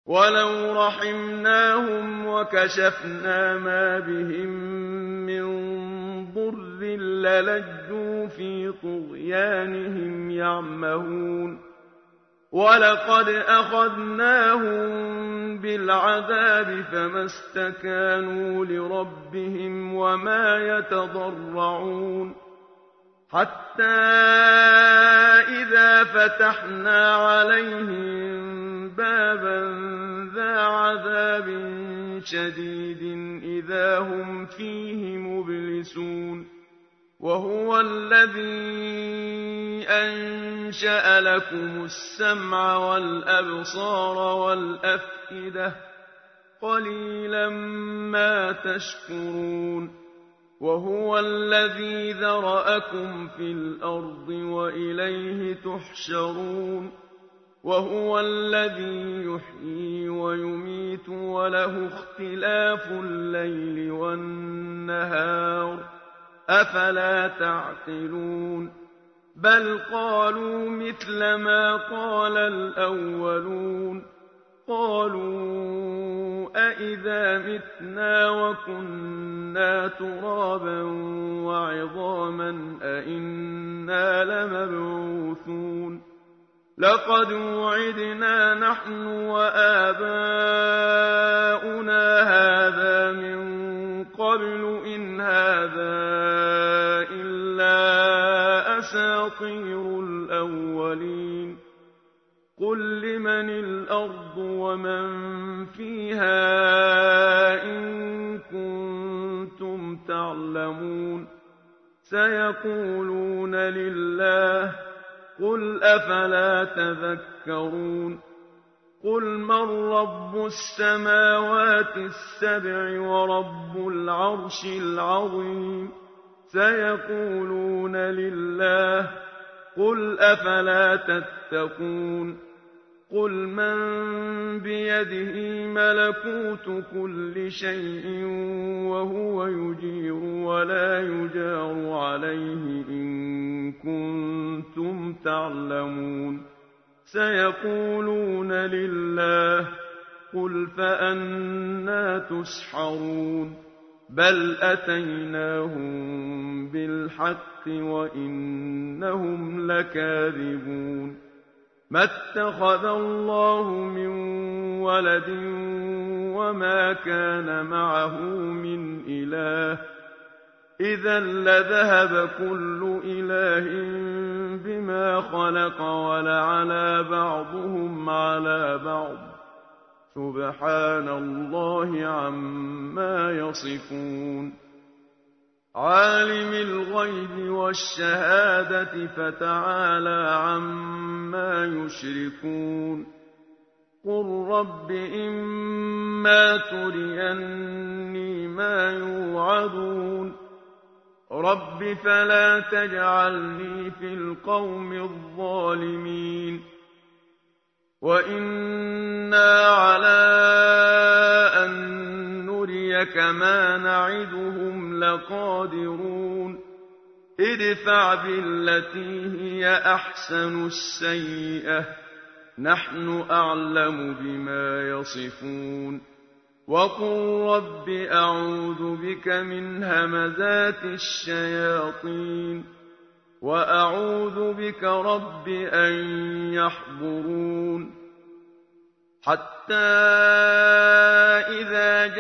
وَلَوْ رَحِمْنَاهُمْ وَكَشَفْنَا مَا بِهِم مِّن ضُرٍّ لَّلَجُّوا فِي طُغْيَانِهِمْ يَعْمَهُونَ وَلَقَدْ أَخَذْنَاهُم بِالْعَذَابِ فَمَا اسْتَكَانُوا لِرَبِّهِمْ وَمَا يَتَضَرَّعُونَ حَتَّىٰ إِذَا فَتَحْنَا عَلَيْهِم بَابًا ذَا عَذَابٍ شَدِيدٍ إِذَا هُمْ فِيهِ مُبْلِسُونَ وَهُوَ الَّذِي أَنشَأَ لَكُمُ السَّمْعَ وَالْأَبْصَارَ وَالْأَفْئِدَةَ قَلِيلًا مَّا تَشْكُرُونَ وَهُوَ الَّذِي ذَرَأَكُمْ فِي الْأَرْضِ وَإِلَيْهِ تُحْشَرُونَ وَهُوَ الَّذِي يُحْيِي وَيُمِيتُ وَلَهُ اخْتِلَافُ اللَّيْلِ وَالنَّهَارِ أَفَلَا تَعْقِلُونَ بَلْ قَالُوا مِثْلَ مَا قَالَ الْأَوَّلُونَ قَالُوا أَإِذَا مِتْنَا وَكُنَّا تُرَابًا وَعِظَامًا أَإِنَّا لَمَبْعُوثُونَ لَقَدْ وُعِدْنَا نَحْنُ وَآبَاؤُنَا هَٰذَا مِن قَبْلُ إِنْ هَٰذَا إِلَّا أَسَاطِيرُ الْأَوَّلِينَ قُل لِّمَنِ الْأَرْضُ وَمَن فِيهَا إِن كُنتُمْ تَعْلَمُونَ سَيَقُولُونَ لِلَّهِ قُلْ أَفَلَا تَذَكَّرُونَ قُلْ مَن رَّبُّ السَّمَاوَاتِ السَّبْعِ وَرَبُّ الْعَرْشِ الْعَظِيمِ سَيَقُولُونَ لِلَّهِ قُلْ أَفَلَا تَتَّقُونَ قُلْ مَن بِيَدِهِ مَلَكُوتُ كُلِّ شَيْءٍ وَهُوَ يُجِيرُ وَلَا يُجَارُ عَلَيْهِ إِن كُنتُمْ تَعْلَمُونَ سَيَقُولُونَ لِلَّهِ قُلْ فَأَنَّىٰ تُسْحَرُونَ بَلْ أَتَيْنَاهُم بِالْحَقِّ وَإِنَّهُمْ لَكَاذِبُونَ مَا اتَّخَذَ اللَّهُ مِن وَلَدٍ وَمَا كَانَ مَعَهُ مِنْ إِلَٰهٍ إِذًا لَّذَهَبَ كُلُّ إِلَٰهٍ بِمَا خَلَقَ وَلَعَلَا بَعْضُهُمْ عَلَىٰ بَعْضٍ سُبْحَانَ اللَّهِ عَمَّا يَصِفُونَ عَالِمِ الْغَيْبِ وَالشَّهَادَةِ فَتَعَالَىٰ عَمَّا يُشْرِكُونَ قُل رَّبِّ إِمَّا تُرِيَنِّي مَا يُوعَدُونَ رَبِّ فَلَا تَجْعَلْنِي فِي الْقَوْمِ الظَّالِمِينَ وَإِنَّا عَلَىٰ أَن نُّرِيَكَ مَا نَعِدُهُمْ لَقَادِرُونَ ادْفَعْ بِالَّتِي هِيَ أَحْسَنُ السَّيِّئَةَ نَحْنُ أَعْلَمُ بِمَا يَصِفُونَ وَقُل رَّبِّ أَعُوذُ بِكَ مِنْ هَمَزَاتِ الشَّيَاطِينِ وَأَعُوذُ بِكَ رَبِّ أَن يَحْضُرُونِ حَتَّىٰ إِذَا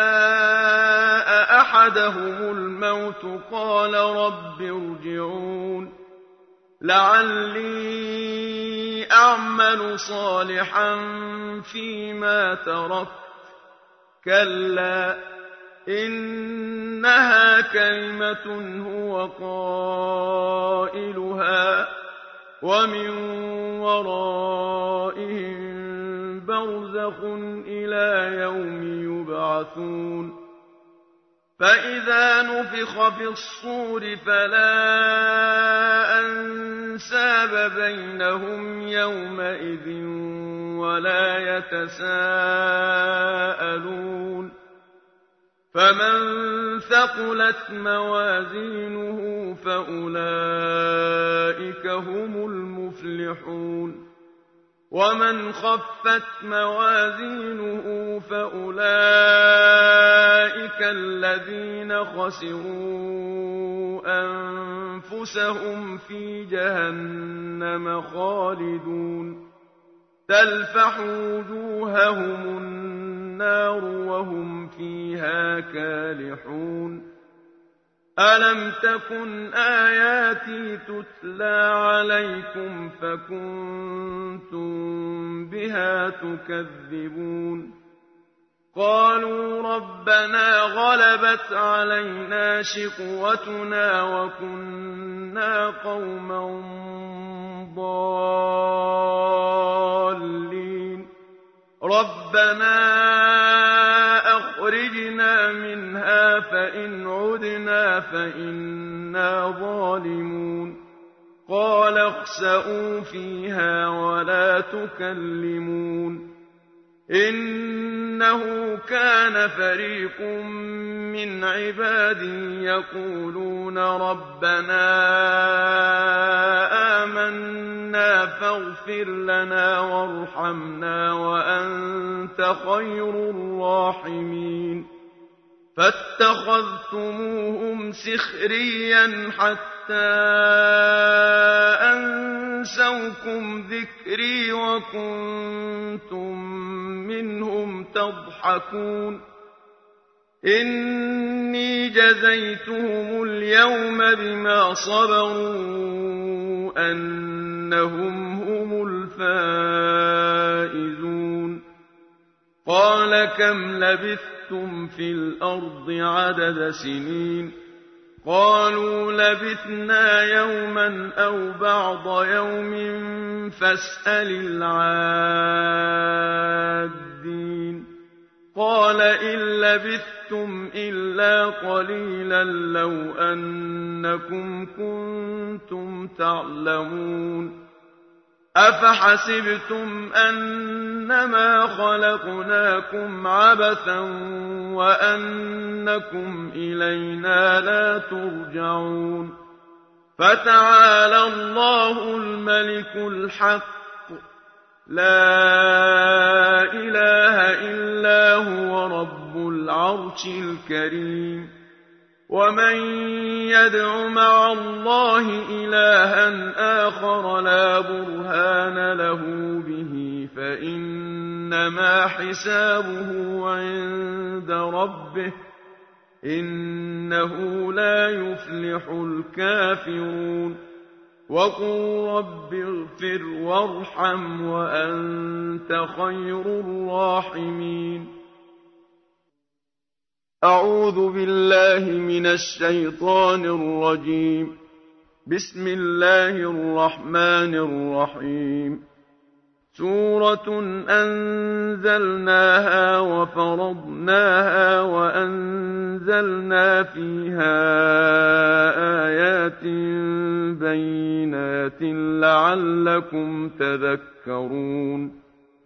جَاءَ أَحَدَهُمُ الْمَوْتُ قَالَ رَبِّ ارْجِعُونِ لَعَلِّي أَعْمَلُ صَالِحًا فِيمَا تَرَكْتُ كَلَّا إِنَّهَا كَلِمَةٌ هُوَ قَائِلُهَا وَمِن وَرَائِهِم بَرْزَخٌ إِلَىٰ يَوْمِ يُبْعَثُونَ فَإِذَا نُفِخَ فِي الصُّورِ فَلَا أَنسَابَ بَيْنَهُمْ يَوْمَئِذٍ وَلَا يَتَسَاءَلُونَ فَمَن ثَقُلَتْ مَوَازِينُهُ فَأُولَٰئِكَ هُمُ الْمُفْلِحُونَ ومن خفت موازينه فأولئك الذين خسروا أنفسهم في جهنم خالدون تلفح وجوههم النار وهم فيها كالحون ألم تكن آياتي تتلى عليكم فكنتم بها تكذبون قالوا ربنا غلبت علينا شقوتنا وكنا قوما ضالين ربنا أخرجنا منها فإن عدنا فإنا ظالمون قال اخسئوا فيها ولا تكلمون إنه كان فريق من عبادي يقولون ربنا آمنا فاغفر لنا وارحمنا وأنت خير الراحمين فاتخذتموهم سخريا حتى أنسوكم ذكري وكنتم منهم تضحكون إني جزيتهم اليوم بما صبروا أنهم هم الفائزون قال كم لبثتم في الأرض عدد سنين قالوا لبثنا يوما أو بعض يوم فاسأل العادين قال إن لبثتم إلا قليلا لو أنكم كنتم تعلمون أفحسبتم أنما خلقناكم عبثا وأنكم إلينا لا ترجعون فتعالى الله الملك الحق لا إله إلا هو رب العرش الكريم ومن يدع مع الله إلها آخر لا برهان له به فإنما حسابه عند ربه إنه لا يفلح الكافرون وقل رب اغفر وارحم وأنت خير الراحمين أعوذ بالله من الشيطان الرجيم بسم الله الرحمن الرحيم سورة أنزلناها وفرضناها وأنزلنا فيها آيات بينات لعلكم تذكرون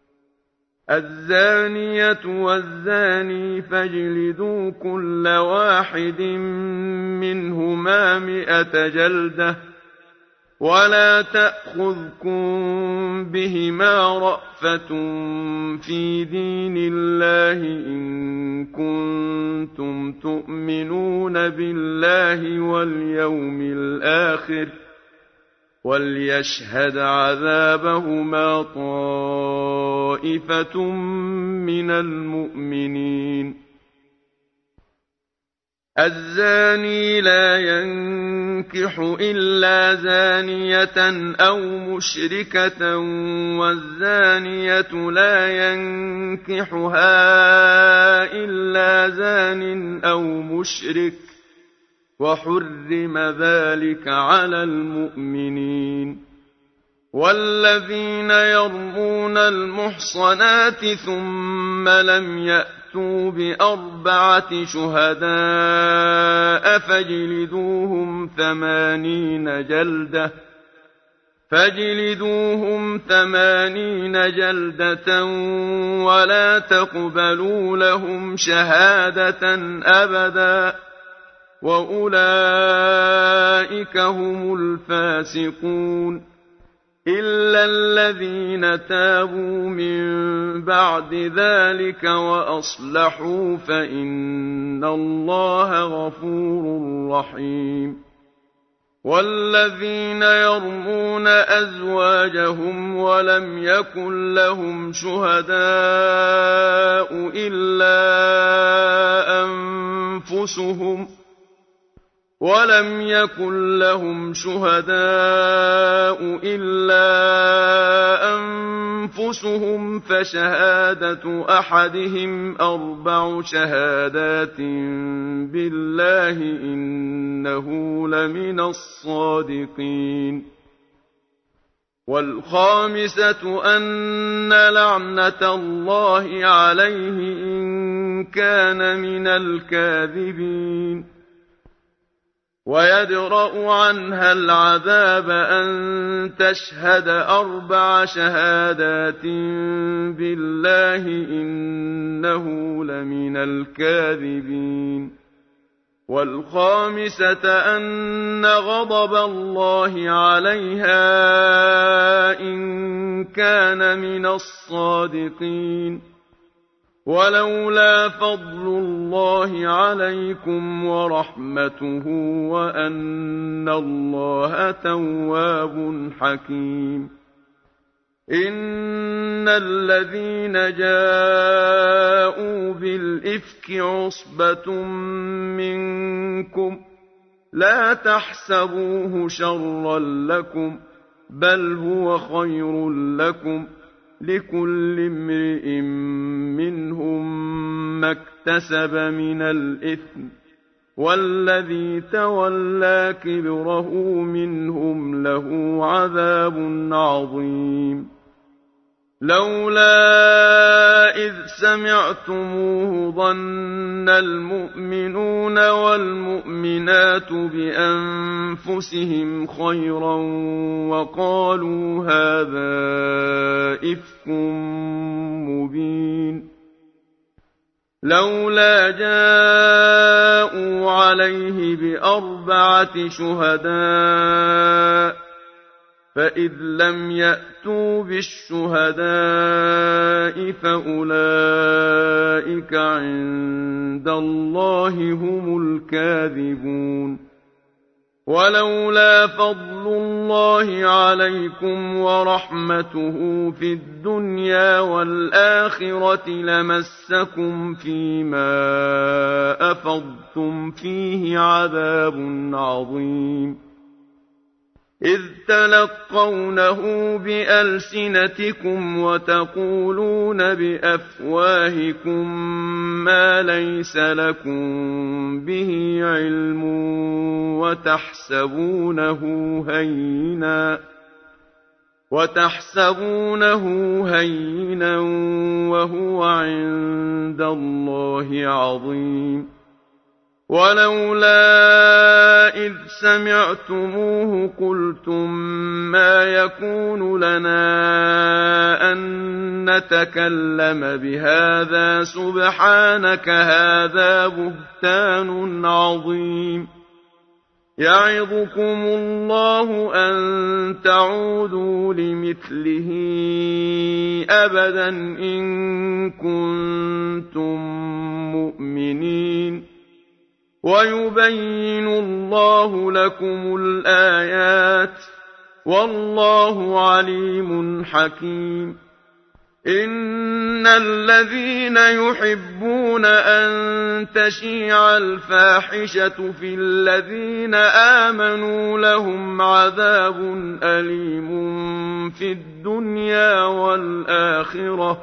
الزانية والزاني فاجلدوا كل واحد منهما 100 جلدة ولا تأخذكم بهما رأفة في دين الله إن كنتم تؤمنون بالله واليوم الآخر وليشهد عذابهما طائفة من المؤمنين الزاني لا ينكح إلا زانية أو مشركة والزانية لا ينكحها إلا زان أو مشرك وحرم ذلك على المؤمنين والذين يرمون المحصنات ثم لم يأتوا ب4 شهداء فاجلدوهم 80 جلدة ولا تقبلوا لهم شهادة أبدا وأولئك هم الفاسقون إلا الذين تابوا من بعد ذلك وأصلحوا فإن الله غفور رحيم والذين يرمون أزواجهم ولم يكن لهم شهداء إلا أنفسهم فشهادة أحدهم 4 شهادات بالله إنه لمن الصادقين والخامسة أن لعنة الله عليه إن كان من الكاذبين ويدرأ عنها العذاب أن تشهد 4 شهادات بالله إنه لمن الكاذبين والخامسة أن غضب الله عليها إن كان من الصادقين ولولا فضل الله عليكم ورحمته وأن الله تواب حكيم إن الذين جاءوا بالإفك عصبة منكم لا تحسبوه شرا لكم بل هو خير لكم لكل امرئ منهم ما اكتسب من الإثم والذي تولى كبره منهم له عذاب عظيم لولا إذ سمعتموه ظن المؤمنون والمؤمنات بأنفسهم خيرا وقالوا هذا إفك مبين لولا جاءوا عليه ب4 شهداء فإذ لم يأتوا بالشهداء فأولئك عند الله هم الكاذبون ولولا فضل الله عليكم ورحمته في الدنيا والآخرة لمسكم فيما أفضتم فيه عذاب عظيم إذ تلقونه بألسنتكم وتقولون بأفواهكم ما ليس لكم به علم وتحسبونه هينا وهو عند الله عظيم ولولا إذ سمعتموه قلتم ما يكون لنا أن نتكلم بهذا سبحانك هذا بهتان عظيم يعظكم الله أن تعودوا لمثله أبدا إن كنتم مؤمنين ويبين الله لكم الآيات والله عليم حكيم إن الذين يحبون أن تشيع الفاحشة في الذين آمنوا لهم عذاب أليم في الدنيا والآخرة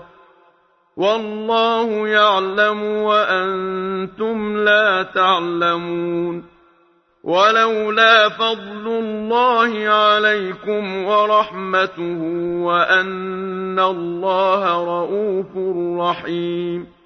والله يعلم وأنتم لا تعلمون ولولا فضل الله عليكم ورحمته وأن الله رءوف رحيم